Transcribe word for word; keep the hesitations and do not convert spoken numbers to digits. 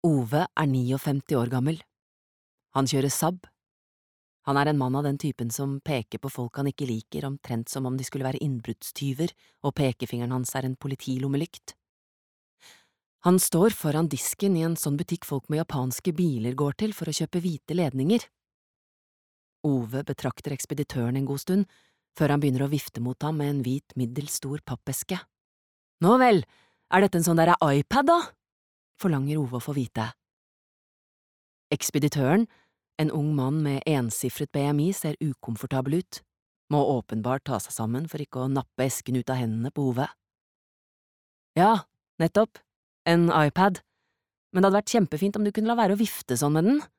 Ove er femtini år gammel. Han kjører Saab. Han er en mann av den typen som peker på folk han ikke liker, omtrent som om de skulle være innbruddstyver, og pekefingeren hans er en politilommelykt. Han står foran disken i en sånn butikk folk med japanske biler går til for å kjøpe hvite ledninger. Ove betrakter ekspeditøren en god stund, før han begynner å vifte mot ham med en hvit, middels stor pappeske. Nå vel, er dette en sånn der iPad da? Forlanger Ove å få vite. Ekspeditøren, en ung mann med ensifret B M I, ser ukomfortabel ut, må åpenbart ta seg sammen for ikke å nappe esken ut av hendene på Ove. Ja, nettopp, en iPad, men det hadde vært kjempefint om du kunne la være å vifte sånn med den.